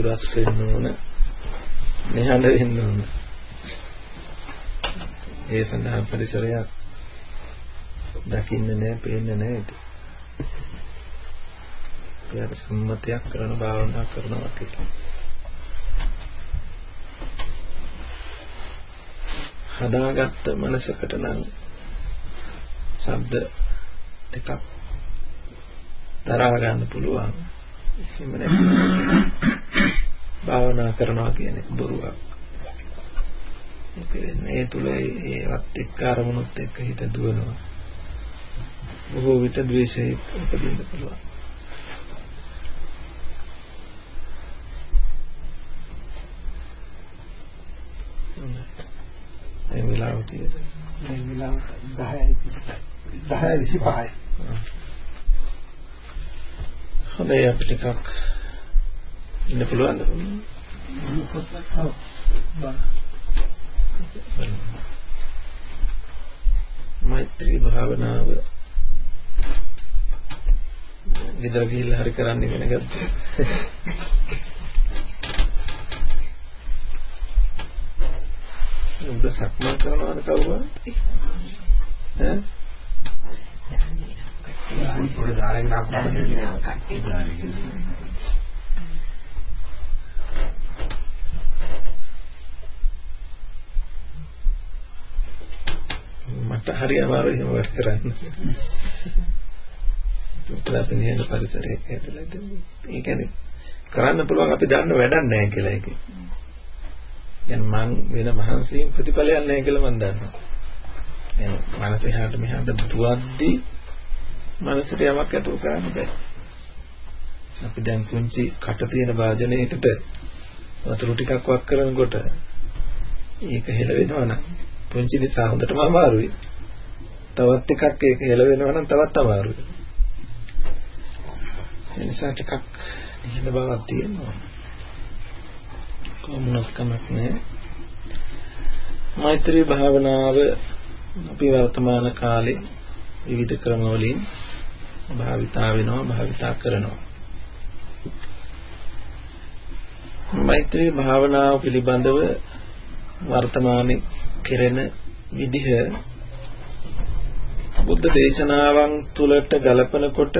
රස් වෙන්න ඕන, නිහඬ වෙන්න ඕන. ඒ සඳහා පරිසරයක් දකින්නේ නැහැ, පේන්නේ නැහැ. ඒක සම්මතයක් කරන භාවනා කරනවා කියලා. හදාගත්ත මනසකට නම් ශබ්ද ටිකක් දරා ගන්න පුළුවන්. එහෙම නැත්නම් භාවනා කරනවා කියන්නේ බොරුවක්. ඒ තුල ඒවත් එක්ක අරමුණුත් එක්ක හිත දුවනවා. බොහෝ විට ද්වේෂය උපදින්න පුළුවන්. මේ වෙලාවට 10:25. හොඳයි අපිට ටිකක් ඉන්න පුළුවන්ද? මෛත්‍රී භාවනාව විතර ගිහිල්ලා හරි කරන්න ඉගෙන ගත්තා. උඹ සක්මන් කරනවද කවුරුහරි? ඈ? පොඩි දාරගෙන අප්පන්න දෙනවා කට්ටි දාරගෙන. මට හරි අමාරුයි එහෙම වැඩ කරන්න. උත්තරපෙනියන පරිසරයක ඇතුළත ඒ කියන්නේ කරන්න පුළුවන් අපි දන්න වැඩක් නැහැ කියලා ඒකේ. يعني මං වෙන මහන්සියෙන් ප්‍රතිඵලයක් නැහැ කියලා මං දන්නවා. يعني මනස එහාට මෙහාට දුවද්දී මනසට යමක් ඇතුල් කරන්න බෑ. අපි දැන් පුංචි කට තියෙන වාදනයකට වතුර ටිකක් වක් කරනකොට ඒක හෙල වෙනවා නම් පුංචි නිසා හොඳටම අමාරුයි. තවත් එකක් ඒක හෙල වෙනවා නම් තවත් අමාරුයි. ඒ නිසා ටිකක් නිහඬ බවක් තියෙනවා. කොමුණක් කමක් නෑ. මෛත්‍රී භාවනාව අපි වර්තමාන කාලේ විවිධ ක්‍රම වලින් භාවිතා කරනවා. මෛත්‍රී භාවනාව පිළිබඳව වර්තමානයේ කෙරෙන විදිහ බුද්ධ දේශනාවන් තුලට ගලපනකොට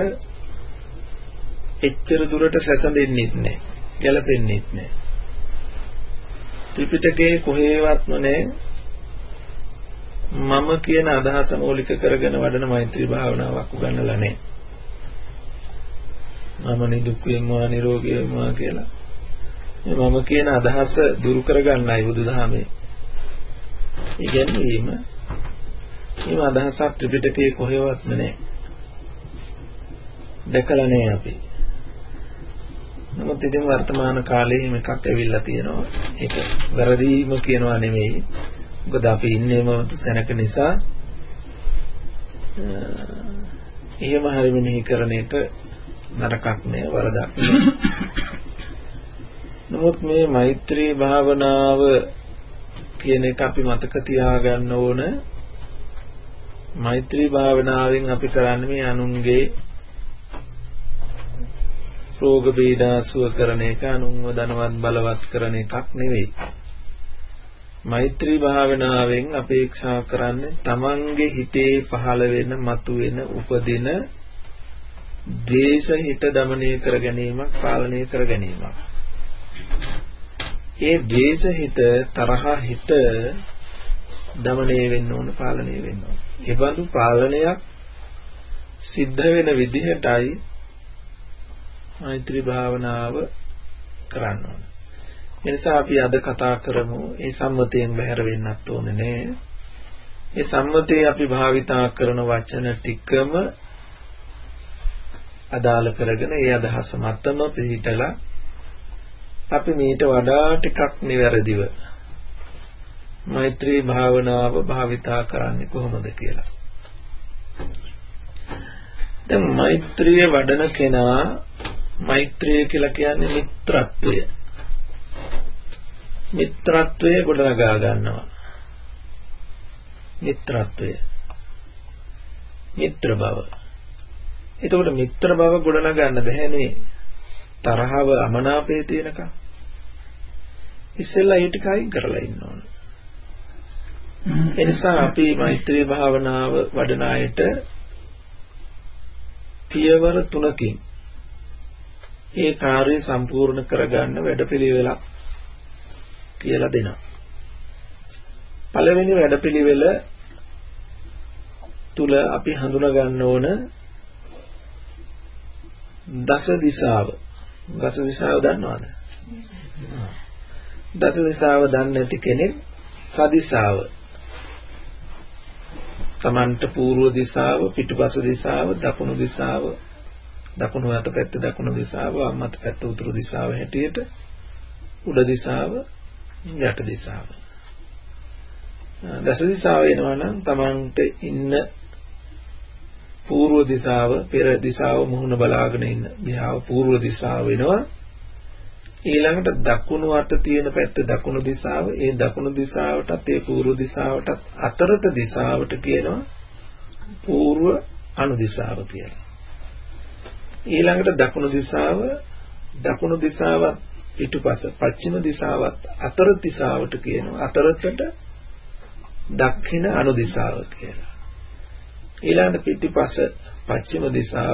එච්චර දුරට සැසඳෙන්නේ නැහැ, ගැලපෙන්නේ නැහැ. ත්‍රිපිටකයේ කොහේවත්ම නැහැ මම කියන අදහස මූලික කරගෙන වඩන මෛත්‍රී භාවනාවක් උගන්වලා නැහැ. මම නිදුක් වෙනවා නිරෝගී වෙනවා කියලා. මම කියන අදහස දුරු කරගන්නයි බුදුදහමේ ඉගෙනීම. මේ අදහසක් ත්‍රිපිටකයේ කොහෙවත්ම නැහැ. දැකලා නැහැ අපි. නමුත් ඉතින් වර්තමාන කාලේ මේකක් ඇවිල්ලා තියෙනවා. ඒක වැරදීම කියනවා නෙමෙයි. මොකද අපි ඉන්නේම තැනක නිසා එහෙම හරි මෙනෙහි කරන එක නරකක් නෑ, වරදක් නෑ. නමුත් මේ මෛත්‍රී භාවනාව කියන එක අපි මතක තියාගන්න ඕන. මෛත්‍රී භාවනාවෙන් අපි කරන්නේ මේ අනුන්ගේ රෝග බේදාසුව කරන එක, අනුන්ව ධනවත් බලවත් කරන එකක් නෙවෙයි. මෛත්‍රී භාවනාවෙන් අපේක්ෂා කරන්නේ තමන්ගේ හිතේ පහළ වෙන, මතුවෙන, උපදින ද්වේෂ හිත দমনය කර ගැනීමක්, පාලනය කර ගැනීමක්. ඒ ද්වේෂ හිත, තරහ හිත দমনය වෙන්න ඕන, පාලනය වෙන්න ඕන. ඒ බඳු පාලනයක් සිද්ධ වෙන විදිහටයි මෛත්‍රී භාවනාව කරන්න ඕන. ඒ නිසා අපි අද කතා කරමු ඒ සම්මතයෙන් බැහැර වෙන්නත් ඕනේ නෑ. ඒ සම්මතයේ අපි භාවිතා කරන වචන ටිකම අදාළ කරගෙන ඒ අදහස මතම පිළිහිටලා අපි මීට වඩා ටිකක් නිවැරදිව මෛත්‍රී භාවනාව භාවිතා කරන්නේ කොහොමද කියලා. දැන් මෛත්‍රිය වඩන කෙනා, මෛත්‍රිය කියලා කියන්නේ මිත්‍රත්වය. මිත්‍රත්වය ගොඩනගා ගන්නවා. මිත්‍රත්වය, මිත්‍ර බව. එතකොට මිත්‍ර බව ගොඩනගන්න බැහැනේ තරහව, අමනාපය තියෙනකම්. ඉස්සෙල්ලා ඒ ටික අයින් කරලා ඉන්න ඕන. එනිසා අපි මෛත්‍රී භාවනාව වඩන අයට පියවර 3කින් ඒ කාර්යය සම්පූර්ණ කරගන්න වැඩපිළිවෙලක් කියලා දෙනවා. පළවෙනි වැඩපිළිවෙල තුල අපි හඳුනා ගන්න ඕන දස දිශාව. දස දිශාව දන්නවද? දස දිශාව දන්නේ නැති කෙනෙක් සදිශාව. තමන්ට පූර්ව දිශාව, පිටුපස දිශාව, දකුණු දිශාව, දකුණු අත පැත්ත දකුණු දිශාව, වම් අත පැත්ත උතුරු දිශාව හැටියට, උඩ දිශාව, යට දිශාව. දස දිශාව එනවා නම් තමන්ට ඉන්න පූර්ව දිශාව, පෙර දිශාව මුහුණ බලාගෙන ඉන්න දිශාව පූර්ව දිශාව වෙනවා. ඊළඟට දකුණු අත තියෙන පැත්ත දකුණු දිශාව, ඒ දකුණු දිශාවටත් ඒ පූර්ව දිශාවටත් අතරත දිශාවට කියනවා පූර්ව අනු දිශාව කියලා. ඊළඟට දකුණු දිශාවත් පිටුපස පශ්චිම දිශාවත් අතර දිශාවට කියනවා අතරතට දක්ෂිණ අනු දිශාව කියලා. ඊළඟට පිටුපස පශ්චිම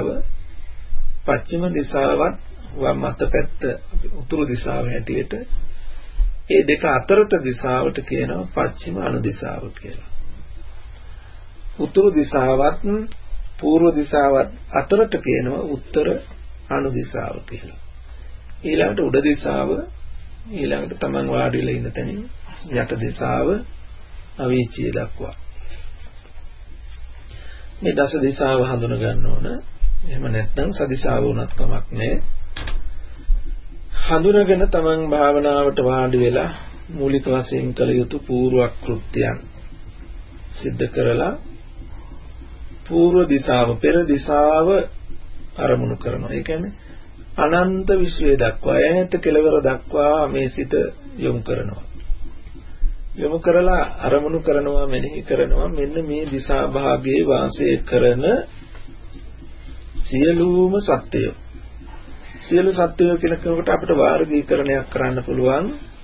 දිශාවත් වම් අත පැත්ත උතුරු දිශාව හැටියට ඒ දෙක අතරත දිශාවට කියනවා පශ්චිම අනු දිශාව කියලා. උතුරු දිශාවත් පූර්ව දිශාවත් අතරට කියනවා උත්තර අනු දිශාව කියලා. ඊළඟට උඩ දිශාව ඊළඟට තමන් වාඩිලා ඉන්න තැනින් යට දිශාව අවීචිය දක්වා. මේ දස දිශාව හඳුනා ගන්න ඕන. එහෙම නැත්නම් සදිශාව වුණත් කමක් නැහැ. හඳුනාගෙන තමන් භාවනාවට වාඩි වෙලා මූලික වශයෙන් කළ යුතු පූර්ව කෘත්‍යයන් සිද්ධ කරලා පූර්ව දිශාව පෙර දිශාව අරමුණු කරනවා. ඒ කියන්නේ අනන්ත විශ්වය දක්වා ඈත කෙළවර දක්වා මේ සිත යොමු කරනවා. යොමු කරලා අරමුණු කරනවා, මෙනෙහි කරනවා මෙන්න මේ දිශා භාගයේ වාසය කරන සියලුම සත්‍යය. සියලු සත්‍යය කියලා කියනකොට අපිට වාර්ගීකරණයක් කරන්න පුළුවන්.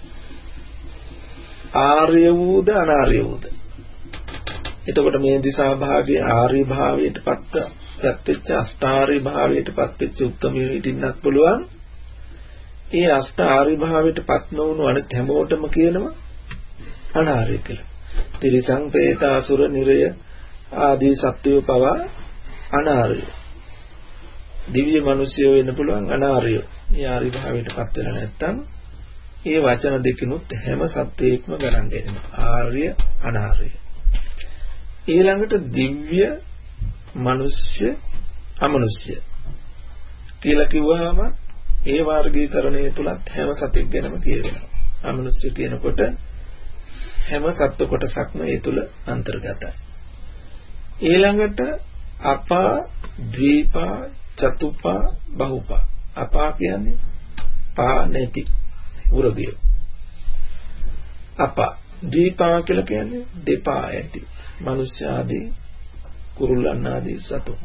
ආර්ය වූද අනාර්ය වූද. එතකොට මේ දිශා භාගයේ ආර්ය භාවයට පත්වෙච්ච අෂ්ටාර්ය භාවයට පත්වෙච්ච උත්තමයෙ හිටින්නත් පුළුවන්. ඒ අෂ්ටාර්ය භාවයට පත් නොවුණු අනිත් හැමෝටම කියනවා අනාර්ය කියලා. තිරිසං പ്രേත අසුර නිරය ආදී සත්වයෝ පවා අනාර්ය. දිව්‍ය මිනිස්සුયો වෙන්න පුළුවන් අනාර්ය. මේ ආර්ය භාවයට පත් වෙලා නැත්තම් ඒ වචන දෙකිනුත් හැම සත්වයක්ම ගණන් ගන්නවා. ආර්ය අනාර්ය. ඊළඟට දිව්‍ය මනුෂ්‍ය අමනුෂ්‍ය කියලා කිව්වහම ඒ වර්ගීකරණය තුලත් හැම සතෙක් ගැනම කියවෙනවා. අමනුෂ්‍ය කියනකොට හැම සත්ව කොටසක්ම ඒ තුල අන්තර්ගතයි. ඊළඟට අපා, ද්වීපා, චතුපා, බහුපා. අපා කියන්නේ පා නැති උරගිය. අපා. ද්වීපා කියලා කියන්නේ දෙපා ඇති. මනුෂ්‍ය ආදී කුරුල්ලන් ආදී සතුන්.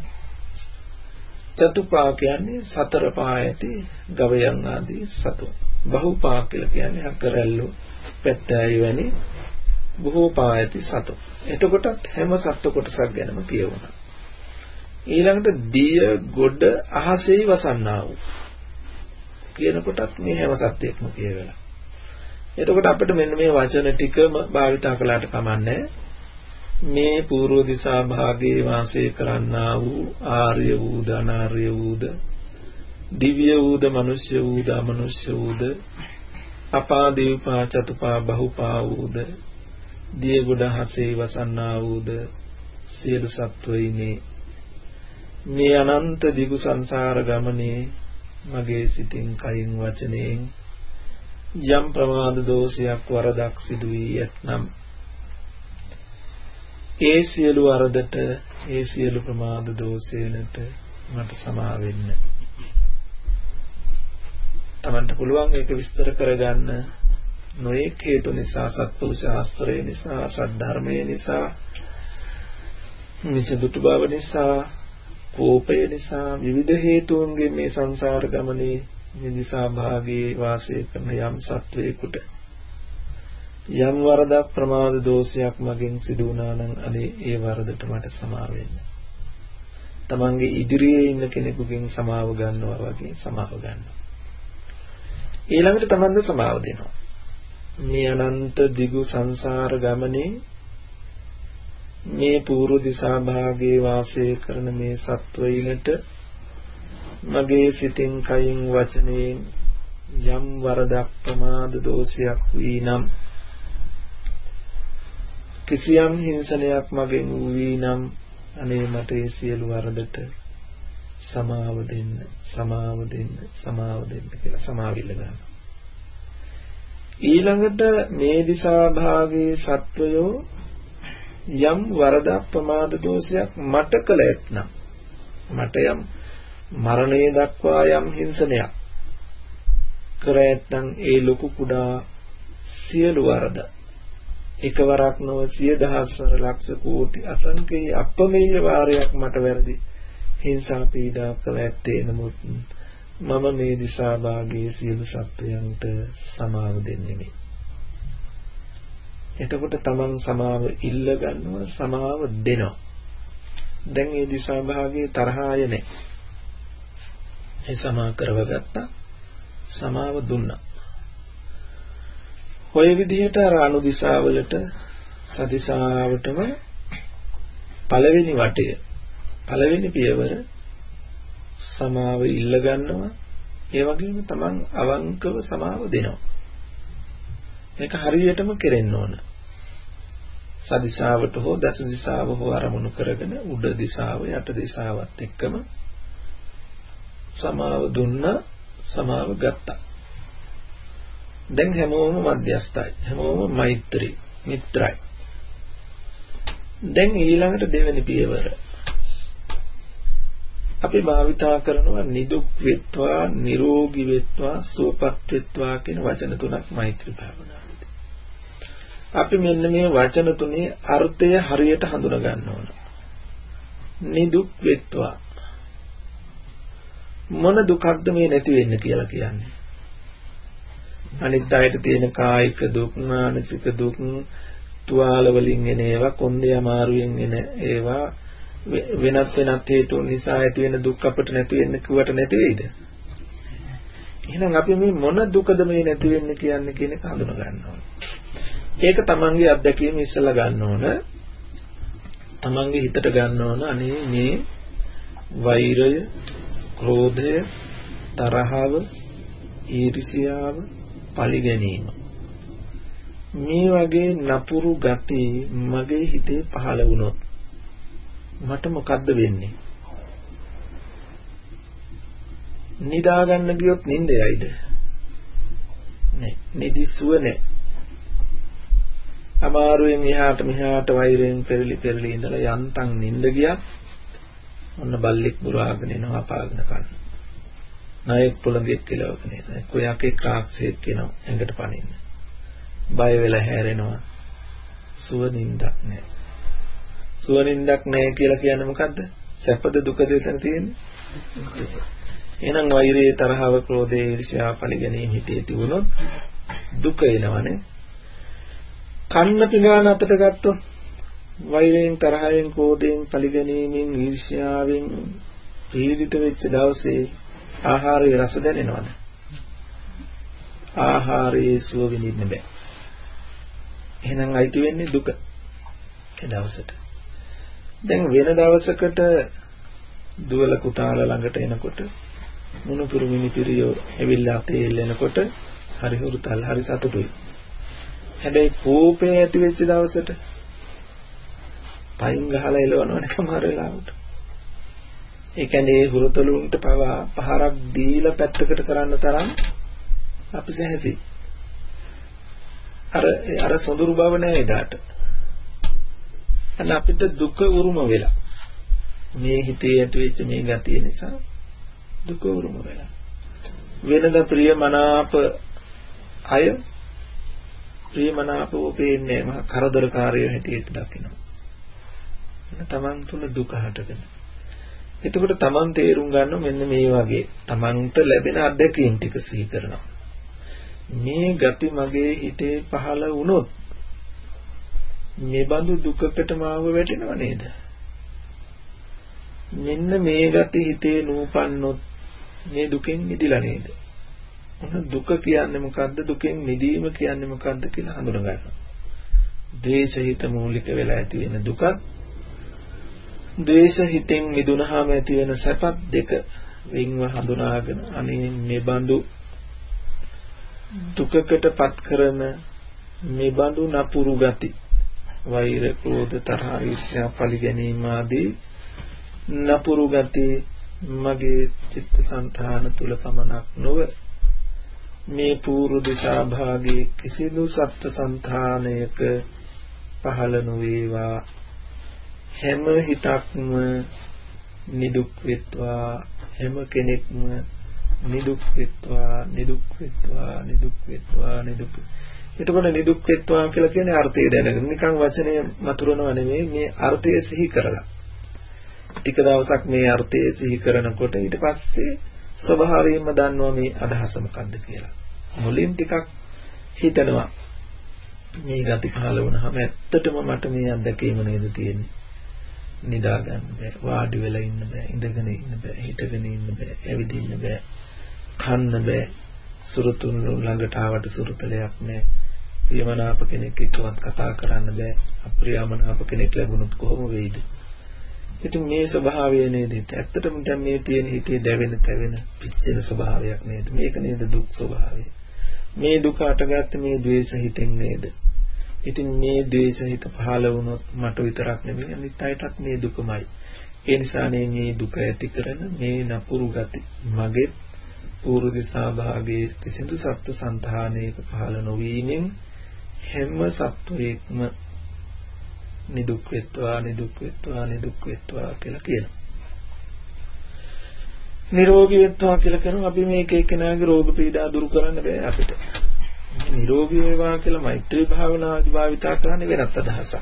චතුපා කියන්නේ සතර පා ඇති ගවයන් ආදී සතුන්. බහුපා කියලා කියන්නේ හකරැල්ලෝ, පැත්තෑයි වැනි බොහෝ පා ඇති සතුන්. එතකොටත් හැම සත්ව කොටසක් ගැනම කියවුණා. ඊළඟට දිය, ගොඩ, අහසේ වසන්නා වූ කියනකොටත් මේ හැම සත්‍යයක්ම කියවෙලා. එතකොට අපිට මෙන්න මේ වචන ටිකම භාවිතා කළාට කමන්නේ. මේ පූර්ව දිශා භාගයේ වාසය කරන්නා වූ ආර්ය වූද අනාර්ය වූද දිව්‍ය වූද මනුෂ්‍ය වූද අමනුෂ්‍ය වූද අපා, දීපා, චතුපා, බහුපා වූද දිය, ගොඩ, හසේ වසන්නා වූද සියලු සත්වයිනේ මේ අනන්ත දිගු සංසාර ගමනේ මගේ සිතින්, කයින්, වචනයෙන් යම් ප්‍රමාද දෝෂයක් වරදක් සිදු වී ඇතනම් ඒ සියලු වරදට, ඒ සියලු ප්‍රමාද දෝෂයන්ට මට සමා වෙන්න. තමන්ට පුළුවන් ඒක විස්තර කරගන්න. නොඑක හේතු නිසා, සත්පුරුෂ ආශ්‍රය නිසා, සද්ධර්මයේ නිසා, මිසදුතු බව නිසා, කෝපය නිසා, විවිධ හේතුන්ගෙන් මේ සංසාර ගමනේ මේ දිශා භාගයේ වාසය කරන යම් සත්වයකට යම් වරදක් ප්‍රමාද දෝෂයක් මගෙන් සිදු වුණා නම් අනේ ඒ වරදට මට සමාව වෙන්න. තමන්ගේ ඉදිරියේ ඉන්න කෙනෙකුගෙන් සමාව ගන්නවා වගේ සමාව ගන්නවා. ඊළඟට තමන්ද සමාව දෙනවා. මේ අනන්ත දිගු සංසාර ගමනේ මේ පූර්ව දිසා භාගයේ වාසය කරන මේ සත්වයිනට මගේ සිතින් කයින් වචනයෙන් යම් වරදක් ප්‍රමාද දෝෂයක් වී නම් කිසියම් හිංසනයක් මගෙන් වී නම් අනේ මට ඒ සියලු වරදට සමාව දෙන්න සමාව දෙන්න සමාව දෙන්න කියලා සමාවිල්ල ගන්නවා. ඊළඟට මේ දිසා භාගයේ සත්වයෝ යම් වරදක් ප්‍රමාද දෝෂයක් මට කළ ඇතනම් මට යම් මරණය දක්වා යම් හිංසනයක් කර ඇතනම් ඒ ලොකු කුඩා සියලු වරද එකවරක් නොව 10000 ලක්ෂ කෝටි අසංකේය අපමෙය වාරයක් මට වැරදි හිංසා පීඩා කළ ඇත්තේ නමුත් මම මේ දිසා භාගයේ සියලු සත්වයන්ට සමාව දෙන්නේ නේ. එතකොට තමන් සමාව ඉල්ල ගන්නවා සමාව දෙනවා. දැන් මේ දිසා භාගයේ තරහාය නැහැ. ඒ සමා කරවගත්තා සමාව දුන්නා. ඔය විදිහට අර අනු දිසාවලට සදිසාවටම පළවෙනි වටය පළවෙනි පියවර සමාව ඉල්ල ගන්නවා. ඒ වගේම තමන් අවංකව සමාව දෙනවා. මේක හරියටම කෙරෙන්න ඕන. සදිසාවට හෝ දස දිසාව හෝ අරමුණු කරගෙන උඩ දිසාව යට දිසාවත් එක්කම සමාව දුන්නා සමාව ගත්තා. දැන් හැමෝම මධ්‍යස්ථයි. හැමෝම මෛත්‍රී මිත්‍රයි. දැන් ඊළඟට දෙවෙනි පියවර අපි භාවිතා කරනවා නිදුක් වෙත්වා නිරෝගී වෙත්වා සුවපත් වෙත්වා කියන වචන තුනක් මෛත්‍රී භාවනාවේදී. අපි මෙන්න මේ වචන තුනේ අර්ථය හරියට හඳුනා ගන්න ඕන. නිදුක් වෙත්වා මොන දුකක්ද මේ නැති වෙන්න කියලා කියන්නේ. අනිත් අයට තියෙන කායික දුක් මානසික දුක් තුවාල වලින් එන ඒවා කොන්දේ අමාරුවෙන් එන ඒවා වෙනත් හේතුන් නිසා ඇති වෙන දුක් අපිට නැති වෙන්න කිව්වට නැති වෙයිද? එහෙනම් අපි මේ මොන දුකද මේ නැති වෙන්න කියන්නේ කියන එක හඳුනා ගන්න ඕන. ඒක තමන්ගේ අත්දැකීම ඉස්සලා ගන්න ඕන. තමන්ගේ හිතට ගන්න ඕන අනේ මේ වෛරය, ක්‍රෝධය, තරහව, ඊර්ෂ්‍යාව, පරිගැනීම මේ වගේ නපුරු ගති මගේ හිතේ පහළ වුණොත් මට මොකද්ද වෙන්නේ? නිදා ගන්න ගියොත් නිින්ද යයිද? නෑ. නිදිසුව නෑ. අමාරුවෙන් එහාට මෙහාට වෛරයෙන් පෙරලි ඉඳලා යන්තම් නිින්ද ගියත් ඔන්න බල්ලෙක් බුරාගෙන එනවා අපාගෙන කන්න. නායක පොළඟෙක් කියලාගෙන එනවා. කොයකේ ක්‍රාක්ෂයක් කියනවා ඇඟට පනින්න. බය වෙලා හැරෙනවා. සුව නිින්දක් නෑ. සුවනින්දක් නැහැ කියලා කියන්නේ මොකද්ද? සැපද දුකද එතන තියෙන්නේ? එහෙනම් වෛරයේ තරහව ක්‍රෝධයේ ඊර්ෂ්‍යාව පරිගැනීම හිතේ තිබුණොත් දුක එනවනේ. කන්න පිඟාන අතට ගත්තොත් වෛරයෙන් තරහෙන් ක්‍රෝධයෙන් පරිගැනීමෙන් ඊර්ෂ්‍යාවෙන් පීඩිත වෙච්ච දවසේ ආහාරයේ රස දැනෙනවද? ආහාරයේ සුව විඳින්න බෑ. එහෙනම් අයිති වෙන්නේ දුක. ඒ දවසට දැන් වෙන දවසකට දුවල පුතාලා ළඟට එනකොට මුණුපුරු මිනිපිරියෝ ඇවිල්ලා අතේ එල්ලෙනකොට හරි හුරුතල් හරි සතුටුයි. හැබැයි කෝපය ඇති වෙච්ච දවසට පයින් ගහලා එලවනවනේ සමහර වෙලාවට. ඒ කියන්නේ හුරුතලුන්ට පවා පහරක් දීලා පැත්තකට කරන්න තරම් අපි සැහැසි. අර සොඳුරු බව නෑ එදාට. අන්න අපිට දුක උරුම වෙලා මේ හිතේ ඇති වෙච්ච මේ ගතිය නිසා දුක උරුම වෙලා වෙනද ප්‍රියමනාප අය ප්‍රියමනාපව පේන්නේ මහා කරදරකාරයෝ හැටියට දකිනවා. තමන් තුන දුක හටගෙන. එතකොට තමන් තේරුම් ගන්න මෙන්න මේ වගේ තමන්ට ලැබෙන අත්දැකීම් ටික සිහි කරනවා. මේ ගති මගේ හිතේ පහළ වුණොත් මේ බඳු දුකකට මාව වැටෙනව නේද? මෙන්න මේ ගති හිතේ නූපන්නොත් මේ දුකෙන් මිදිලා නේද? මොන දුක කියන්නේ මොකද්ද? දුකෙන් මිදීම කියන්නේ මොකද්ද කියලා හඳුනා ගන්නවා. ද්වේෂ හිත මූලික වෙලා ඇති වෙන දුකත් ද්වේෂ හිතෙන් මිදුනහම ඇති වෙන සැපත් දෙක වින්ව හඳුනාගෙන අනේ මේ බඳු දුකකටපත් කරන මේ බඳු නපුරු ගති වෛර ක්‍රෝධ තරහ ඊර්ෂ්‍යා පරිගැනීම ආදී නපුරු ගති මගේ චිත්තසංතාන තුල පමණක් නොව මේ පූර්ව දිශා භාගයේ කිසිදු සත්ත්වසංතානයක පහළ නොවේවා හැම හිතක්ම නිදුක් වෙත්වා හැම කෙනෙක්ම නිදුක් වෙත්වා නිදුක් වෙත්වා නිදුක් වෙත්වා නිදුක්. එතකොට නිදුක් වෙත්වා කියලා කියන්නේ අර්ථය දැනගෙන නිකන් වචනය මතුරනව නෙමෙයි මේ අර්ථය සිහි කරලා. ටික දවසක් මේ අර්ථය සිහි කරනකොට ඊට පස්සේ ස්වභාවයෙන්ම දන්නවා මේ අදහස මොකක්ද කියලා. මුලින් ටිකක් හිතනවා මේ ගති පහළ වුණාම ඇත්තටම මට මේ අත්දැකීම නේද තියෙන්නේ. නිදා ගන්න බෑ, වාඩි වෙලා ඉන්න බෑ, ඉඳගෙන ඉන්න බෑ, හිටගෙන ඉන්න බෑ, ඇවිදින්න බෑ, කන්න බෑ, සුරුතුන් ළඟට ආවට සුරුතලයක් නෑ, ප්‍රියමනාප කෙනෙක් එක්කවත් කතා කරන්න බෑ, අප්‍රියමනාප කෙනෙක් ලැබුණොත් කොහොම වෙයිද? ඉතින් මේ ස්වභාවය නේද? ඇත්තටම දැන් මේ තියෙන හිතේ දැවෙන, තැවෙන, පිච්චෙන ස්වභාවයක් නේද? මේක නේද දුක් ස්වභාවය? මේ දුක අටගත්තේ මේ ද්වේෂ හිතෙන් නේද? ඉතින් මේ ද්වේෂ හිත පහළ වුණොත් මට විතරක් නෙමෙයි අනිත් අයටත් මේ දුකමයි. ඒ නිසානේ මේ දුක ඇති කරන මේ නපුරු ගති මගේ පූර්ව දිශා භාගයේ කිසිදු සත්ත්ව සංතානයක පහළ නොවීමෙන් හැම සත්වයක්ම නිදුක් වෙත්වා නිදුක් වෙත්වා නිදුක් වෙත්වා කියලා කියනවා. නිරෝගී වෙත්වා කියලා කරනවා. අපි මේක එක්කෙනාගේ රෝග පීඩා දුරු කරන්න බෑ අපිට. නිරෝගී වේවා කියලා මෛත්‍රී භාවනාවදී භාවිතා කරන්නේ වෙනත් අදහසක්.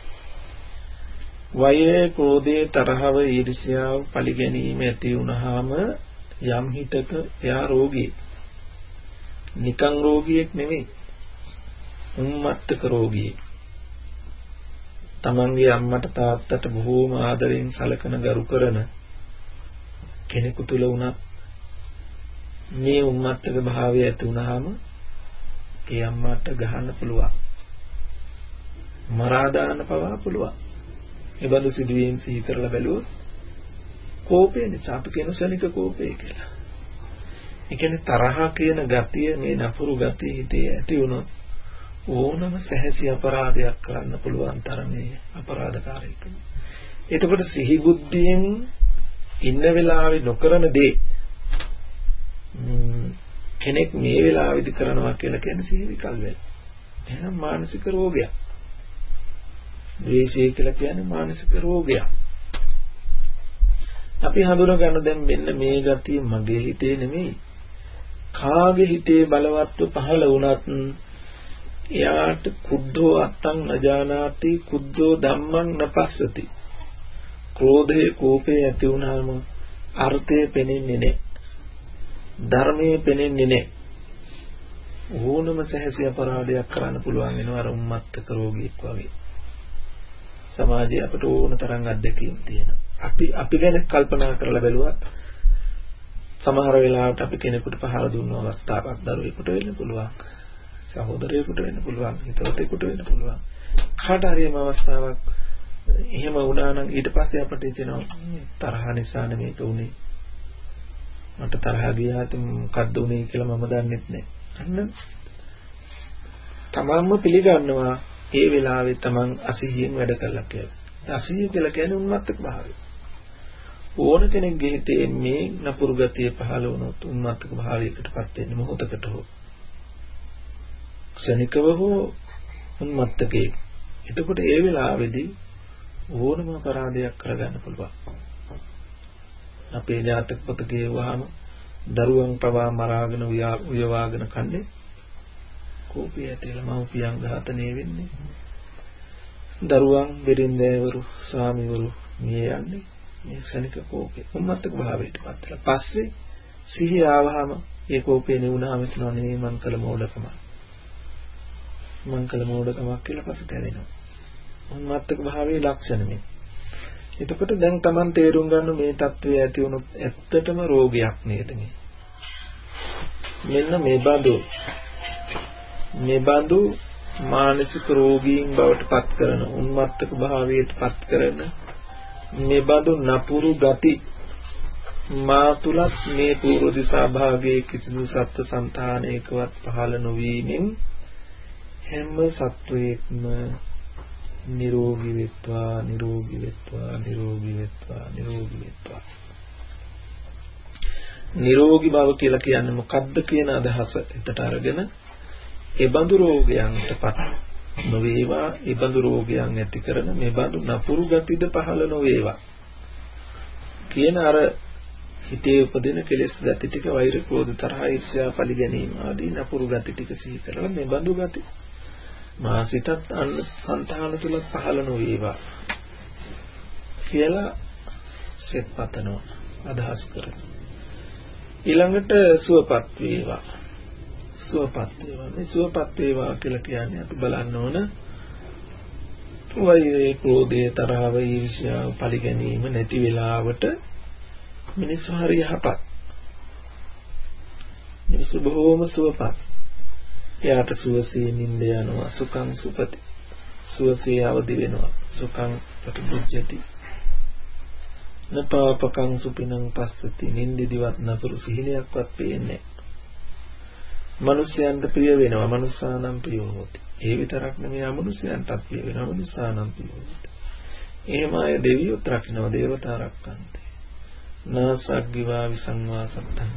වෛරය, ක්‍රෝධය, තරහව, ඊර්ෂ්‍යාව, පරිගැනීම ඇති වුනහම යම් හිතක එයා රෝගී. නිකං රෝගියෙක් නෙමෙයි. උම්මත්තක රෝගියෙක්. තමන්ගේ අම්මට තාත්තට බොහෝම ආදරෙන් සලකන ගරු කරන කෙනෙකු තුල වුණත් මේ උම්මත්තක භාවය ඇති වුනහම ඒ අම්මට ගහන්න පුළුවන්. මරා දාන්න පවා පුළුවන්. ඒ බඳු සිදුවීම් සිහි කරලා බැලුවොත් කෝපය නිසා අපි කියන ශනික කෝපය කියලා. ඒ කියන්නේ තරහ කියන ගතිය මේ නපුරු ගතිය හිතේ ඇති වුණොත් ඕනම සැහැසි අපරාධයක් කරන්න පුළුවන් තරමේ අපරාධකාරයෙක්. එතකොට සිහි බුද්ධියෙන් ඉන්න වෙලාවේ නොකරන දේ කෙනෙක් මේ වෙලාවේදී කරනවා කියලා කියන්නේ සිහි විකල් වෙන. එහෙනම් මානසික රෝගයක්. ද්වේෂය කියලා කියන්නේ මානසික රෝගයක්. අපි හඳුනා ගන්න දැන් මෙන්න මේ ගතිය මගේ හිතේ නෙමෙයි. කාගේ හිතේ බලවත්ව පහළ වුණත් එයාට කුද්ධෝ අත්තං නජානාති කුද්ධෝ ධම්මං නපස්සති. ක්‍රෝධයේ කෝපයේ ඇති වුණාම අර්ථය පෙනෙන්නේ නැහැ. ධර්මයේ පෙනෙන්නේ නැහැ. ඕනම සැහැසි අපරාධයක් කරන්න පුළුවන් වෙනවා අර උම්මත්තක රෝගියෙක් වගේ. සමාජයේ අපට ඕන තරම් අත්දැකීම් තියෙනවා. අපි ගැන කල්පනා කරලා බැලුවත් සමහර වෙලාවට අපි කෙනෙකුට පහර දුන්න අවස්ථාවක් දරුවෙකුට වෙන්න පුළුවන්. සහෝදරයෙකුට වෙන්න පුළුවන්. හිතවතෙකුට වෙන්න පුළුවන්. කාට හරි මේ අවස්ථාවක් එහෙම වුණා නම් ඊට පස්සේ අපිට හිතෙනවා තරහ නිසා නෙමෙයික උනේ. මට තරහ ගියාට මොකද්ද උනේ කියලා මම දන්නෙත් නෑ. අන්න තමන්ම පිළිගන්නවා ඒ වෙලාවේ තමන් අසිහියෙන් වැඩ කළා කියලා. අසිහිය කියලා කියන්නේ උන්මත්තක භාවය. ඕන කෙනෙක්ගේ හිතේ මේ නපුරු ගතිය පහළ වුණොත් උන්මත්තක භාවයකටපත් වෙන්නේ මොහොතකට හෝ. ක්ෂණිකව හෝ උන්මත්තකේ. එතකොට ඒ වෙලාවේදී ඕනම අපරාධයක් කරගන්න පුළුවන්. අපේ ජාතක පොත කියවහම දරුවන් පවා මරාගෙන උයවාගෙන කන්නේ කෝපය ඇතිලා මව්පියන් ඝාතනය වෙන්නේ. දරුවන් බිරින්දෑවරු ස්වාමිවරු මිය යන්නේ මේ ශනික කෝපේ උම්මත්තක භාවයට පත්ලා. පස්සේ සිහිය ආවහම ඒ කෝපේ නෙවුනහම හිතනවා නෙමෙයි මං කළ මෝඩකම. මං කළ මෝඩකමක් කියලා පසුතැවෙනවා. උන්මත්තක භාවයේ ලක්ෂණ මේ. එතකොට දැන් Taman තේරුම් ගන්න මේ தત્ත්වය ඇති වුණොත් ඇත්තටම රෝගයක් නේද මේ. මෙන්න මේ බඳු මානසික රෝගීන් බවට පත් කරන උන්මත්තක භාවයට පත් කරන මේ බඳු නපුරු ගති මා තුලත් මේ පූර්ව දිශා භාගයේ කිසිදු සත්ත්ව సంతානයකවත් පහළ නොවීමෙන් හැම සත්වයක්ම නිරෝගී වෙත්වා නිරෝගී වෙත්වා නිරෝගී වෙත්වා නිරෝගී වෙත්වා. නිරෝගී බව කියලා කියන්නේ මොකක්ද කියන අදහස හිතට අරගෙන ඒ බඳු රෝගයන්ටපත් නොවේවා, ඒ බඳු රෝගයන් ඇති කරන මේ බඳු නපුරු ගතිද පහළ නොවේවා කියන අර හිතේ උපදින කෙලෙස් ගති ටික වෛර ක්‍රෝධ තරහ ඊර්ෂ්‍යා පලි ගැනීම ආදී නපුරු ගති ටික සිහි කරලා මේ බඳු ගති මාසිතත් අන්න సంతාන තුල පහළ නොවේවා කියලා සෙත් පතනවා අදහස් කරනවා. ඊළඟට සුවපත් වේවා. සුවපත් වේවා. මේ සුවපත් වේවා කියලා කියන්නේ අපි බලන්න ඕන වෛරේ ක්‍රෝධේ තරහව ඊර්ෂ්‍යාව පලි ගැනීම නැති වෙලාවට මිනිස්සු හරි යහපත්. මිනිස්සු බොහෝම සුවපත්. එයාට සුවසේ නිින්ද යනවා, සුඛං සුපති. සුවසේ අවදි වෙනවා, සුඛං ප්‍රතිබුද්ධති. නපාපකං සුපිනං පස්සති. නිින්දදිවත් නපුරු සිහිනයක්වත් පේන්නේ නැහැ. මනුෂ්‍යයන්ට ප්‍රිය වෙනවා, මනුස්සානම් ප්‍රියෝ හොති. ඒ විතරක් නෙමෙයි අමනුෂ්‍යයන්ටත් ප්‍රිය වෙනවා, මනුස්සානම් ප්‍රියෝ හොති. එහෙම අය දෙවියොත් රකින්නවා, දේවතා රක්කන්තේ. නාසග්ගිවා විසංවා සත්තං.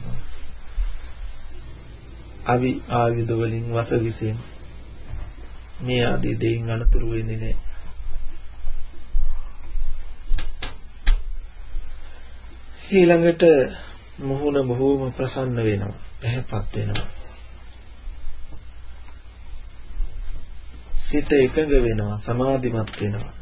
අවි ආයුධ වලින් වසවිසෙන් මේ ආදී දෙයින් අනතුරු වෙන්නේ නැහැ. ඊළඟට මුහුණ බොහෝම ප්‍රසන්න වෙනවා, පැහැපත් වෙනවා. සිත එකඟ වෙනවා, සමාධිමත් වෙනවා.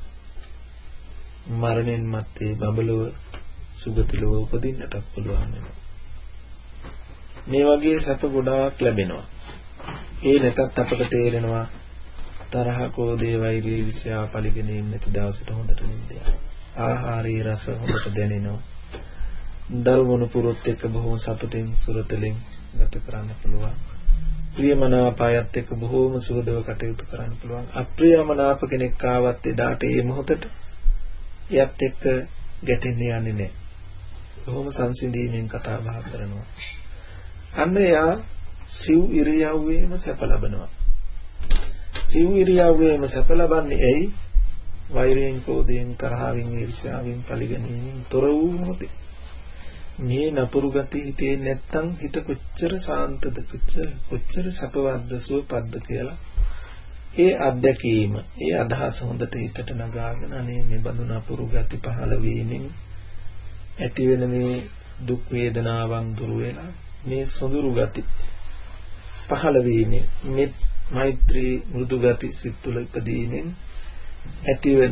මරණයෙන් මත්තේ බබලව සුගතිලව උපදින්නටත් පුළුවන් වෙනවා. මේ වගේ සැප ගොඩාක් ලැබෙනවා. ඒ නැතත් අපට තේරෙනවා තරහ කෝපේ වෛරී විශ්‍යා පරිගණින් නැති දවසට හොඳට නිින්ද යනවා. ආහාරයේ රස හොඳට දැනෙනවා. දරුවණු පුරුත් එක්ක බොහොම සතුටින් සුරතලින් ගත කරන්න පුළුවන්. ප්‍රියමනාපයත් එක්ක බොහොම සුවදව කටයුතු කරන්න පුළුවන්. අප්‍රියමනාප කෙනෙක් ආවත් එදාට ඒ මොහොතට එයත් එක්ක ගැටෙන්නේ යන්නේ නැහැ. බොහොම සංසිඳීමෙන් කතා බහ කරනවා. අන්න එයා සිව් ඉරියව්වේම සැප ලබනවා. සිව් ඉරියව්වේම සැප ලබන්නේ ඇයි? වෛරයෙන්, ක්‍රෝධයෙන්, තරහවෙන්, ඊර්ෂ්‍යාවෙන්, පරිගණීමෙන් තොර වූ මොහොතේ. මේ නපුරු ගති හිතේ නැත්තම් හිත කොච්චර සාන්තද, කොච්චර සැපවත්ද, සුවපත්ද කියලා ඒ අත්දැකීම, ඒ අදහස හොඳට හිතට නගාගෙන අනේ මේ බඳු නපුරු ගති පහළ වීමෙන් ඇතිවෙන මේ දුක් වේදනාවන් දුර වෙලා මේ සොඳුරු ගති පහළ වීමෙන් මේ මෛත්‍රී මෘදු ගති සිත් තුළ ඉපදීමෙන් ඇතිවෙන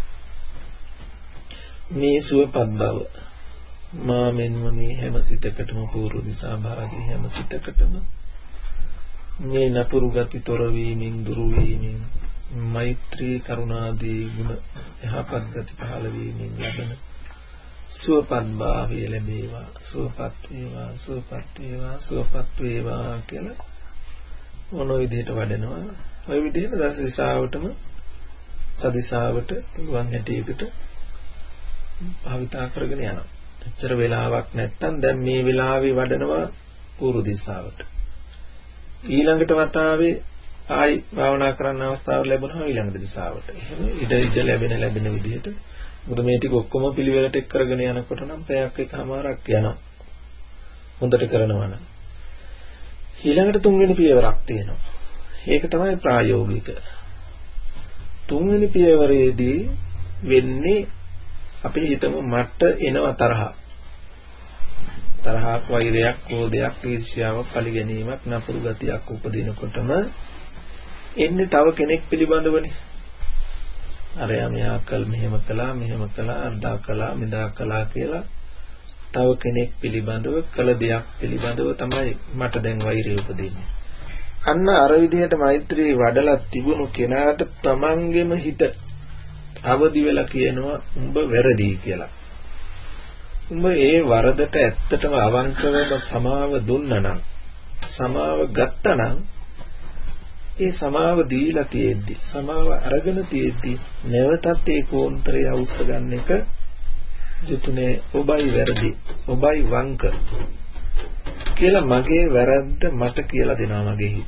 මේ සුවපත් බව මා මෙන්ම මේ හැම සිතකටම පූර්ව දිසා භාගී හැම සිතකටම මේ නපුරු ගති තොර වීමෙන් දුරු වීමෙන් මෛත්‍රී කරුණාදී ගුණ යහපත් ගති පහළ වීමෙන් ලැබෙන සුවපත් භාවය ලැබේවා, සුවපත් වේවා, සුවපත් වේවා, සුවපත් වේවා කියලා මොන විදිහට වඩනවා. ওই විදිහට දස දිශාවටම සදිශාවට පුළුවන් හැටියකට භාවිතා කරගෙන යනවා. එච්චර වෙලාවක් නැත්තම් දැන් මේ වෙලාවේ වඩනවා පූර්ව දිශාවට. ඊළඟට වතාවේ ආයි භාවනා කරන්න අවස්ථාව ලැබුණා ඊළඟ දිශාවට. එහෙම ඉඩ ලැබෙන විදිහට මොකද මේ ටික ඔක්කොම පිළිවෙලට එක් කරගෙන යනකොට නම් පැයක් එකමාරක් යනවා. හොඳට කරනවා නම්. ඊළඟට තුන්වෙනි පියවරක් තියෙනවා. ඒක තමයි ප්‍රායෝගික. තුන්වෙනි පියවරේදී වෙන්නේ අපි හිතමු මට එනවා තරහක්, වෛරයක්, ක්‍රෝධයක්, ඊර්ෂ්‍යාවක්, පරිගැනීමක්, නපුරු ගතියක් උපදිනකොටම එන්නේ තව කෙනෙක් පිළිබඳවනේ. අරයා මෙහා කල් මෙහෙම කළා, අර්ධා කළා, මෙදා කළා කියලා තව කෙනෙක් පිළිබඳව කළ දෙයක් පිළිබඳව තමයි මට දැන් වෛරය උපදින්නේ. අන්න අර විදිහට මෛත්‍රී වඩලා තිබුණු කෙනාට තමන්ගෙම හිත අවදි වෙලා කියනවා උඹ වැරදි කියලා. උඹ ඒ වරදට ඇත්තටම අවංකවම සමාව දුන්නා සමාව ගත්තා ඒ සමාව දීලා තියෙද්දි සමාව අරගෙන තියෙද්දි නැවතත් ඒ කෝන්තරය අවශ්‍ය ගන්න එක යුතුයනේ. ඔබයි වැරදි ඔබයි වංක කියලා මගේ වැරද්ද මට කියලා දෙනවා මගේ හිත.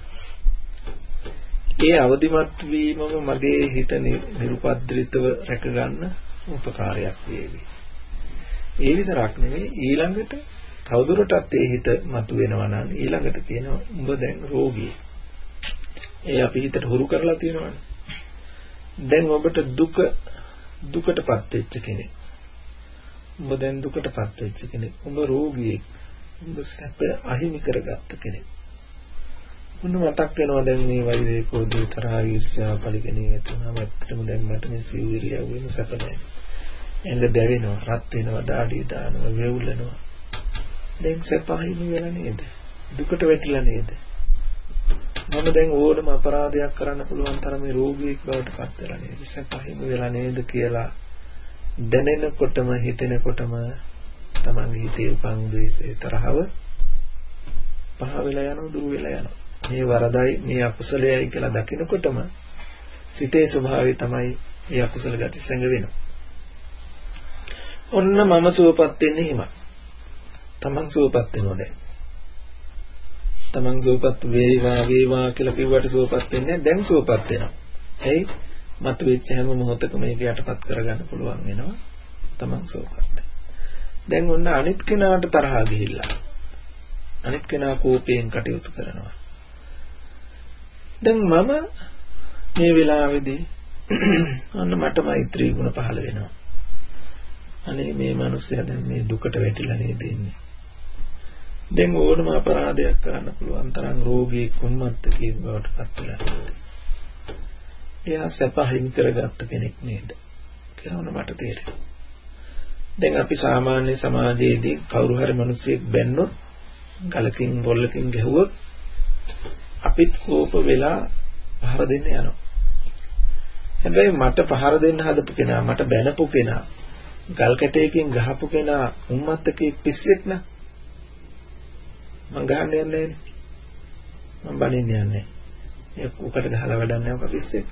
ඒ අවදිමත් වීමම මගේ හිත නිරුපද්‍රිතව රැක ගන්න උපකාරයක් වේවි. ඒ විතරක් නෙවෙයි ඊළඟට තවදුරටත් ඒ හිත මතුවෙනවා නම් ඊළඟට කියනවා උඹ දැන් රෝගී. ඒ අපි හිතට හුරු කරලා තියෙනවනේ. දැන් ඔබට දුකටපත් වෙච්ච කෙනෙක්. උඹ දැන් දුකටපත් වෙච්ච කෙනෙක්. උඹ රෝගියෙක්. උඹ සැප අහිමි කරගත්ත කෙනෙක්. උන්න මතක් වෙනවා දැන් මේ වෛරය කෝධය තරහා ඊර්ෂ්‍යාව පරිගණේ ඇතුණාම ඇත්තටම දැන් මට මේ සිව්විරිය වෙන සැප නැහැ. එන්න දැවෙනවා, රත් වෙනවා, දාඩිය දානවා, වේවුලනවා. දැන් සැප අහිමි වෙලා නේද? දුකට වැටිලා නේද? මම දැන් ඕනම අපරාධයක් කරන්න පුළුවන් තරමේ රෝගියෙක් බවට පත් වෙලා නේද? සැප අහිමි වෙලා නේද කියලා දැනෙනකොටම හිතෙනකොටම තමන්ගේ හිතේ උපන් ද්වේෂය තරහව පහ වෙලා යනවා, දුර වෙලා යනවා. මේ වරදයි මේ අකුසලයයි කියලා දකිනකොටම සිතේ ස්වභාවය තමයි මේ අකුසල ගති සංග වෙනවා. ඔන්න මම සුවපත් වෙන්නේ හිම. තමන් සුවපත් වෙනවා දැන්. තමන් සුවපත් වේවා කියලා කිව්වට සුවපත් වෙන්නේ දැන් සුවපත් වෙනවා. එයි මතුවෙච්ච හැම මොහොතකම මේක යටපත් කරගන්න පුළුවන් වෙනවා. තමන් සුවපත්. දැන් ඔන්න අනිත් කෙනාට තරහා ගිහිල්ලා. අනිත් කෙනා කෝපයෙන් කටයුතු කරනවා. දැන් මම මේ වෙලාවේදී අන්න මට මෛත්‍රී ගුණ පහළ වෙනවා. අනේ මේ මිනිස්සයා දැන් මේ දුකට වැටිලා නේද ඉන්නේ. දැන් ඕනම අපරාධයක් කරන්න පුළුවන් තරම් රෝගී කුම්මත්තකෙක් බවට පත් වෙලා නේද. එයා සැප හිමි කරගත්ත කෙනෙක් නේද කියලා මට තේරෙනවා. දැන් අපි සාමාන්‍ය සමාජයේදී කවුරු හරි මිනිහෙක් බැන්නොත් ගලකින් බොල්ලකින් ගැහුවොත් අපිත් කෝප වෙලා පහර දෙන්න යනවා. හැබැයි මට පහර දෙන්න හදපු කෙනා, මට බැනපු කෙනා, ගල් කැටයකින් ගහපු කෙනා උම්මත්තකේ පිස්සෙක් නා. මං ගහන්න යන්නේ නෑනේ. මං බනින්න යන්නේ. ඒ උකට ගහලා වැඩක් නෑ ඔක පිස්සෙක්.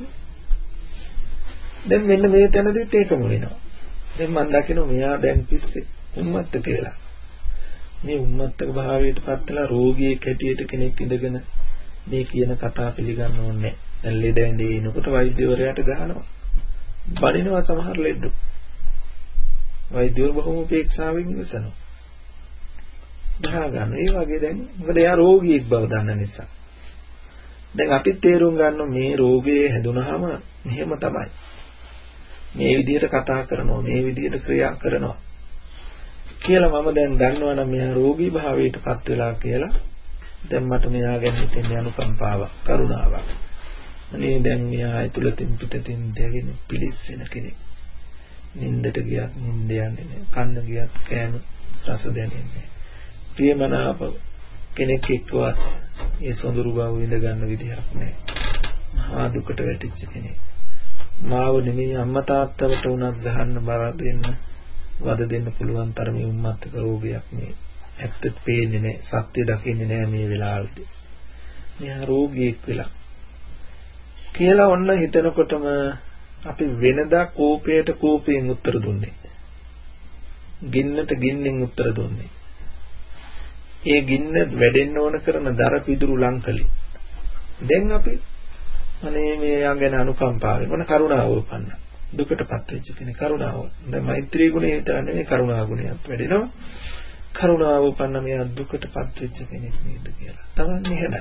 දැන් මෙන්න මේ තැනදිත් ඒකම වෙනවා. දැන් මං දකිනවා මෙයා දැන් පිස්සෙක් උම්මත්ත කියලා. මේ උම්මත්තක භාවයට පත් වෙලා රෝගියෙක් හැටියට කෙනෙක් ඉඳගෙන මේ කියන කතා පිළිගන්න ඕනේ නෑ. දැන් ලෙඩ ඇඳේ ඉනකොට වෛද්‍යවරයාට ගහනවා. බනිනවා සමහර ලෙඩ. වෛද්‍යවරු බොහොම උපේක්ෂාවෙන් ඉවසනවා. දහා ගන්න. ඒ වගේ දැන් මොකද එයා රෝගියෙක් බව දන්න නිසා. දැන් අපි තේරුම් ගන්න මේ රෝගයේ හැදුනහම මෙහෙම තමයි. මේ විදිහට කතා කරනවා, මේ විදිහට ක්‍රියා කරනවා කියලා මම දැන් දන්නවා නම් මෙයා රෝගී භාවයට පත් වෙලා කියලා. දැන් මට මෙයා ගැන හිතෙන්නේ අනුකම්පාවක්, කරුණාවක්. අනේ දැන් මෙයා ඇතුළතින් පිටතින් දෙගෙන පිළිස්සෙන කෙනෙක්. නින්දට ගියත් නින්ද යන්නේ නැහැ. කන්න ගියත් කෑම රස දැනෙන්නේ නැහැ. ප්‍රියමනාප කෙනෙක් එක්කවත් ඒ සොඳුරු බව විඳ ගන්න විදිහක් නැහැ. මහා දුකට වැටිච්ච කෙනෙක්. මාව නෙමෙයි අම්මා තාත්තවට උනත් ගහන්න බර දෙන්න, වද දෙන්න පුළුවන් තරමේ උම්මත්තක රෝගයක් මේ. ඇත්තට පේන්නේ නැහැ, සත්‍ය දකින්නේ නැහැ මේ වෙලාවේදී. මෙයා රෝගියෙක් වෙලා කියලා ඔන්න හිතනකොටම අපි වෙනදා කෝපයට කෝපයෙන් උත්තර දුන්නේ. ගින්නට ගින්නෙන් උත්තර දුන්නේ. ඒ ගින්න වැඩෙන්න ඕන කරන දර පිදුරු ලංකලි. දැන් අපි අනේ මෙයා ගැන අනුකම්පාවෙන් මොන කරුණාව උපන්න. දුකටපත් වෙච්ච කෙනෙක් කරුණාව. දැන් මෛත්‍රී ගුණය විතර නෙමෙයි කරුණා ගුණයක් වැඩෙනවා. කරුණාව උපන්න මෙයා දුකටපත් වෙච්ච කෙනෙක් නේද කියලා. තමන් එහෙමයි.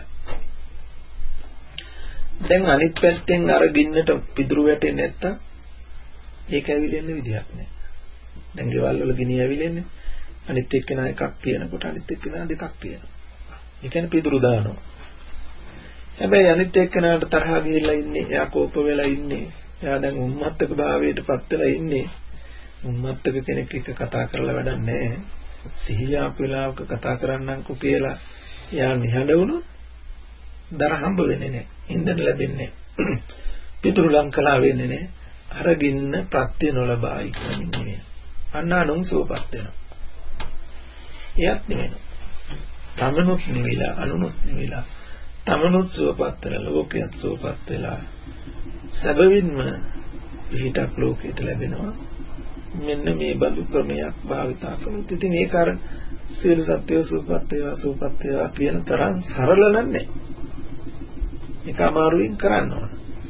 දැන් අනිත් පැත්තෙන් අර ගින්නට පිදුරු වැටෙන්නේ නැත්තම් ඒක ඇවිලෙන්න විදියක් නැහැ. දැන් ගෙවල් වල ගිනි ඇවිලෙන්නේ අනිත් එක්කෙනා එකක් කියනකොට අනිත් එක්කෙනා දෙකක් කියනවා. ඒ කියන්නේ පිදුරු දානවා. හැබැයි අනිත් එක්කෙනාට තරහ ගිහිල්ලා ඉන්නේ, එයා කෝප වෙලා ඉන්නේ. එයා දැන් උම්මත්තක භාවයට පත් වෙලා ඉන්නේ. උම්මත්තක කෙනෙක් එක්ක කතා කරලා වැඩක් නැහැ. සිහියාප වෙලාවක කතා කරන්නම්කෝ කියලා යා නිහඬ වුණොත් දර හම්බ වෙන්නේ නැහැ. ඉන්දන ලැබෙන්නේ නැහැ. පිටුරු ලංකලා වෙන්නේ නැහැ. අරගින්න ප්‍රත්‍ය නොලබායි කියන්නේ. අන්නානුන් සෝපත් වෙනවා. එයත් නෙවෙයි. තමනුත් නෙවිලා අනුනුත් නෙවිලා තමනුත් සෝපත් වෙලා ලෝකයක් සෝපත් වෙලා සැබවින්ම පිටක් ලෝකයට ලැබෙනවා. මෙන්න මේ බඳු ක්‍රමයක් භාවිතා කළොත් ඉතින් ඒක අර සියලු සත්‍යය සූපත් වේවා කියන තරම් සරල නෑ. ඒක අමාරුවෙන් කරන්න ඕන.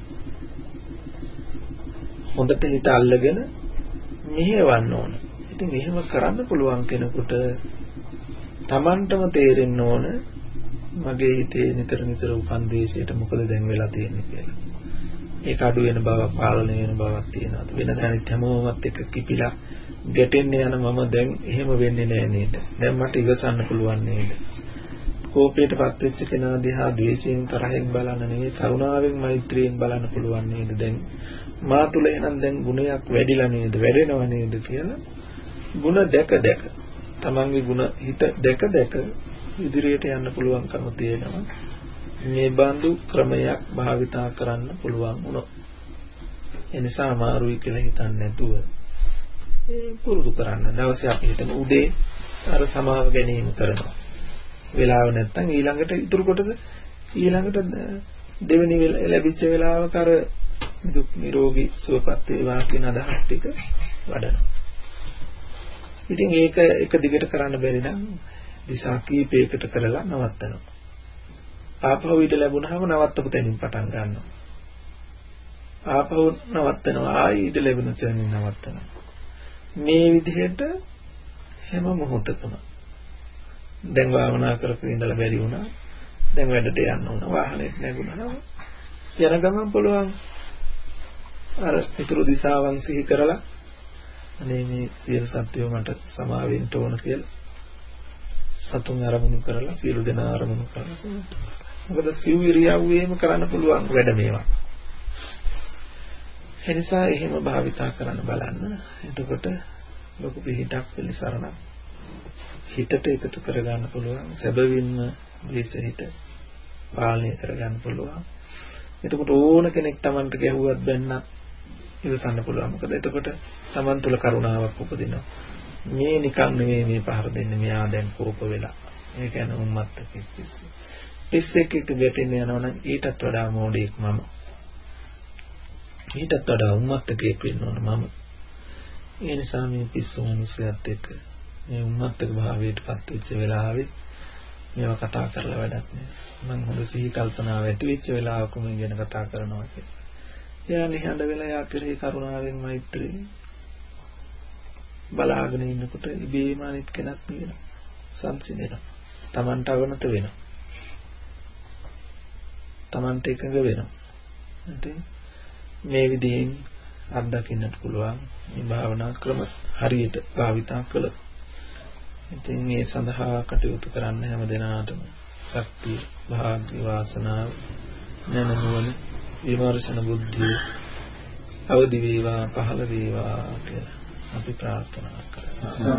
හොඳට හිත අල්ලගෙන මෙහෙවන්න ඕන. ඉතින් එහෙම කරන්න පුළුවන් කෙනෙකුට Tamanටම තේරෙන්න ඕන මගේ හිතේ නිතර උපන් දේශයට මොකද දැන් වෙලා තියෙන්නේ කියලා. ඒක අඩු වෙන බවක් පාලනය වෙන බවක් තියෙනවා. වෙන දැනෙත් හැමෝමත් එක්ක කිපිලා ගැටෙන්න යන මම දැන් එහෙම වෙන්නේ නැහැ නේද? දැන් මට ඉවසන්න පුළුවන් නේද? කෝපයටපත් වෙච්ච කෙනා දිහා ද්වේෂයෙන් තරහෙන් බලන්න නෙවෙයි කරුණාවෙන් මෛත්‍රියෙන් බලන්න පුළුවන් නේද? දැන් මා තුල එනන් දැන් ගුණයක් වැඩිලා නේද? වැඩෙනව නේද කියලා ගුණ දැක තමන්ගේ ගුණ හිත දැක ඉදිරියට යන්න පුළුවන්කම තියෙනවා. මේ බඳු ක්‍රමයක් භාවිතා කරන්න පුළුවන් වුණොත් එනිසා අමාරුයි කියලා හිතන්නේ නැතුව පුරුදු කරන්න. දවසේ අපි හිතන උදේ අර සමාව ගැනීම කරනවා. වෙලාව නැත්තම් ඊළඟට ඉතුරු කොටස ඊළඟට දෙවෙනි ලැබිච්ච වෙලාවක අර දුක් නිරෝගී සුවපත් වේවා කියන අදහස් ටික වඩනවා. ඉතින් ඒක එක දිගට කරන්න බැරි නම් දිශා කීපයකට කරලා නවත්තනවා. ආපහු ඊට ලැබුණාම නවත්තපු තැනින් පටන් ගන්නවා. ආපහු නවත්තනවා ආයි ඊට ලැබුණ තැනින් නවත්තනවා. මේ විදිහට හැම මොහොතකම දැන් භාවනා කරපු ඉඳලා බැරි වුණා. දැන් වැඩට යන්න ඕන. වාහනේට නැගුණා. යන ගමන් පුළුවන් අර ඉතුරු දිශාවන් සිහි කරලා අනේ මේ සියලු සත්‍යෝ මට සමාවෙන්න ඕන කියලා සතුන් අරමුණු කරලා සියලු දෙනා අරමුණු කරලා මොකද සිව් ඉරියව්වේම කරන්න පුළුවන් වැඩ මේවා. එනිසා එහෙම භාවිතා කරන්න බලන්න. එතකොට ලොකු පිහිටක් පිළිසරණ හිතට එකතු කරගන්න පුළුවන්. සැබවින්ම විශේෂිත පාලනය කරගන්න පුළුවන්. එතකොට ඕන කෙනෙක් Tamanට ගැහුවත් බැන්නත් ඉවසන්න පුළුවන්. මොකද එතකොට Taman තුල කරුණාවක් උපදිනවා. මේ නිකන් නෙවෙයි මේ පහර දෙන්නේ. මෙයා දැන් කෝප වෙලා. ඒ කියන්නේ උම්මත්තකෙක් පිස්සු. පිස්සෙක් එක්ක ගැටෙන්න යනවා නම් ඊටත් වඩා මෝඩෙක් මම. ඊටත් වඩා උම්මත්තකෙක් වෙන්න ඕන මම. ඒ නිසා මේ පිස්සු මිනිස්සුත් එක්ක මේ උම්මත්තක භාවයටපත් වෙච්ච වෙලාවෙ මේවා කතා කරලා වැඩක් නෑ. මම හොඳ සිහි කල්පනාව ඇති වෙච්ච වෙලාවක මම ගැන කතා කරනවා කියලා. එයා නිහඬ වෙලා යා කෙරෙහි කරුණාවෙන් මෛත්‍රියෙන් බලාගෙන ඉන්නකොට ඉබේම අනිත් කෙනක් නිකන් සංසිඳෙනවා. Tamanට අවනත වෙනවා. Tamanට එකඟ වෙනවා. ඉතින් මේ විදිහෙන් අත්දකින්නට පුළුවන් මේ භාවනා ක්‍රම හරියට භාවිතා කළොත්. ඉතින් මේ සඳහා කටයුතු කරන්න හැම දිනාටම ශක්තිය, භාග්‍ය, වාසනාව, ඥානවල විමර්ශන බුද්ධිය අවදි වේවා, පහළ වේවා කියලා අපි ප්‍රාර්ථනා කරමු.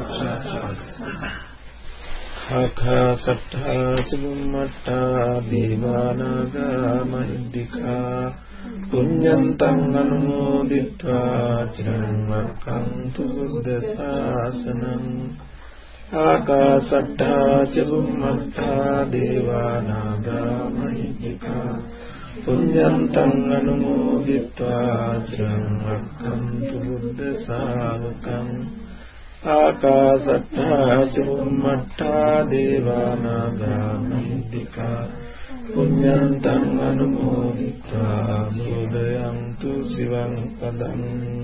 ආඛා සත්තා චුම්මත්තා දීවානාගා මහිද්దికා පුඤ්ඤන්තං අනුමෝදිත්වා චිරං රක්ඛන්තු බුද්ධ ශාසනං. ආකාසට්ඨා චුම්මත්තා දේවානාගා මහිද්దికා පුඤ්ඤන්තං අනුමෝදිත්වා චිරං රක්ඛන්තු බුද්ධ ශාවකං. ආකාසට්ඨා චුම්මත්තා දේවානාගා මහිද්దికා පුඤ්ඤන්තං අනුමෝදිත්වා සෝදයන්තු සිවං පදං.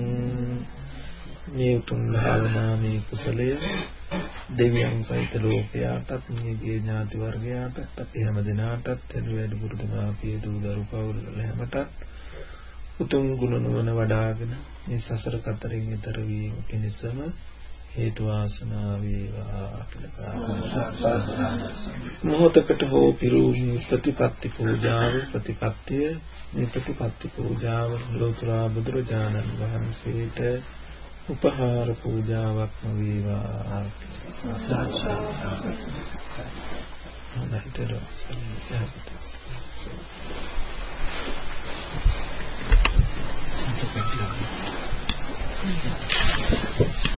මේ උතුම් භාවනාමේ කුසලය දෙවියන් සහිත ලෝකයාටත් මේ ඥාති වර්ගයාටත් අපි හැම දිනාටත් වැඩි පුරුදු මාපිය දූ දරු පවුල් හැමටත් උතුම් ගුණ නුවණ වඩාගෙන මේ සසර කතරින් ඈතර වීම පිණිසම හේතු වාසනා වේවා කියලා මොහොතකට හෝ පිරූමි ප්‍රතිපත්ති පූජාව ප්‍රතිපත්තිය මේ ප්‍රතිපත්ති පූජාව ලෝතර බුදුරජාණන් වහන්සේට උපහාර පූජාවක් නොවේවා. හොඳට